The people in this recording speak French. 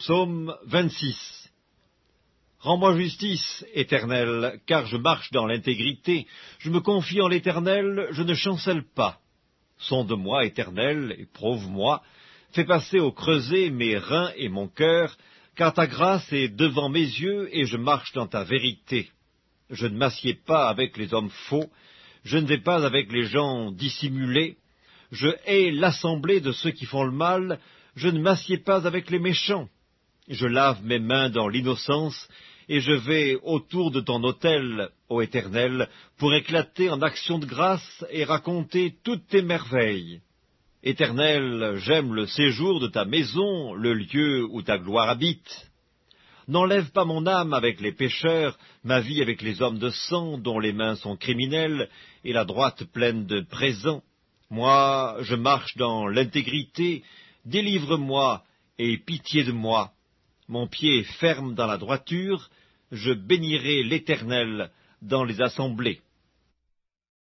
Psaume 26. Rends-moi justice, Éternel, car je marche dans l'intégrité. Je me confie en l'Éternel, je ne chancelle pas. Sonde-moi, Éternel, et prouve-moi. Fais passer au creuset mes reins et mon cœur, car ta grâce est devant mes yeux, et je marche dans ta vérité. Je ne m'assieds pas avec les hommes faux, je ne vais pas avec les gens dissimulés. Je hais l'assemblée de ceux qui font le mal, je ne m'assieds pas avec les méchants. Je lave mes mains dans l'innocence, et je vais autour de ton autel, ô Éternel, pour éclater en actions de grâce et raconter toutes tes merveilles. Éternel, j'aime le séjour de ta maison, le lieu où ta gloire habite. N'enlève pas mon âme avec les pécheurs, ma vie avec les hommes de sang, dont les mains sont criminelles, et la droite pleine de présents. Moi, je marche dans l'intégrité, délivre-moi et aie pitié de moi. Mon pied est ferme dans la droiture, je bénirai l'Éternel dans les assemblées.